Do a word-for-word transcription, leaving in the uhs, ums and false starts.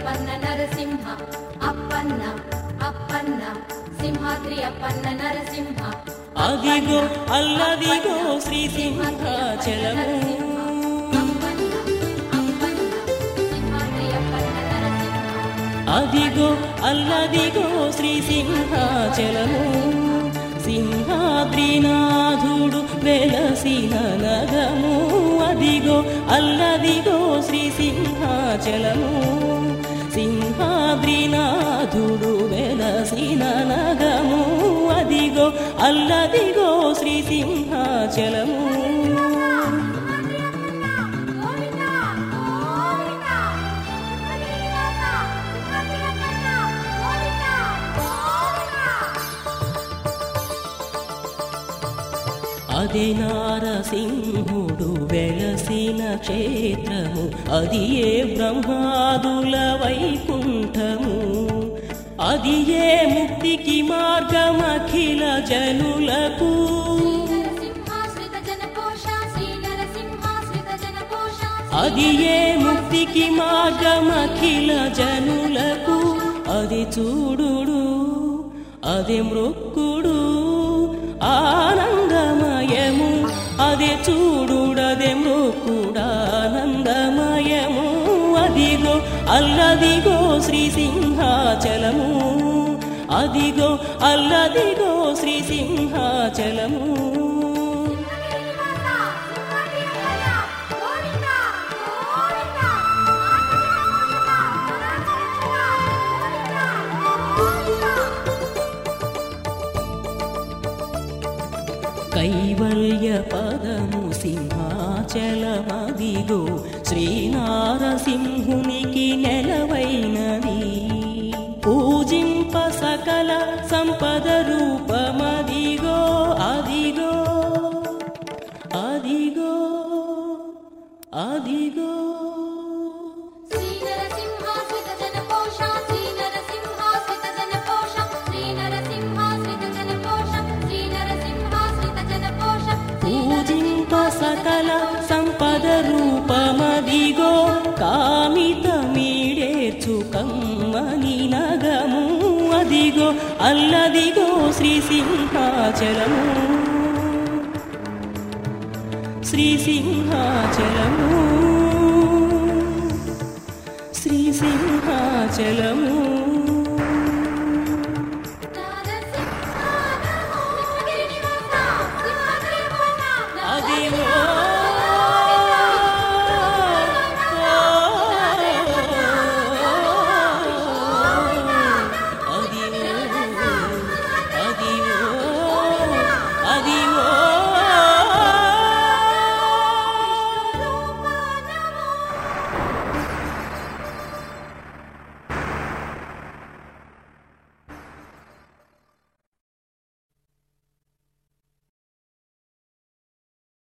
అప్పన్న నరసింహ అప్పన్న అప్పన్న సింహాద్రి అప్పన్న నరసింహ అదిగో అల్లదిగో శ్రీ సింహాచలము అదిగో అల్లదిగో శ్రీ సింహాచలము సింహాద్రినాథుడు వెలసిన నగము అదిగో అల్లదిగో శ్రీ సింహాచలము సింహాద్రినాథుడు వెలసిన నగము అదిగో అల్లదిగో శ్రీ సింహాచలము అదే నారసింహుడు వెలసిన క్షేత్రము అది ఏ బ్రహ్మాదుల వైకుంఠము అది ఏ ముక్తికి మార్గమఖిల జనులకు అది ఏ ముక్తికి మార్గమఖిల జనులకు అది చూడుడు అదే మృక్కుడు ఆనందమయము అదే చూడుడదే మృక్కుడానందమయము అదిగో అల్లదిగో శ్రీ సింహాచలము అదిగో అల్లదిగో శ్రీ సింహాచలము కైవల్య పదము సింహాచలమదిగో శ్రీనారసింహునికి నెలవైనది పూజింప సకల సంపద రూపమదిగో అదిగో అదిగో అదిగో సకల సంపద రూపమదిగో కామితమీడేర్చు కమ్మని నగము అదిగో అల్లదిగో శ్రీ సింహాచలము శ్రీ సింహాచలము శ్రీ సింహాచలము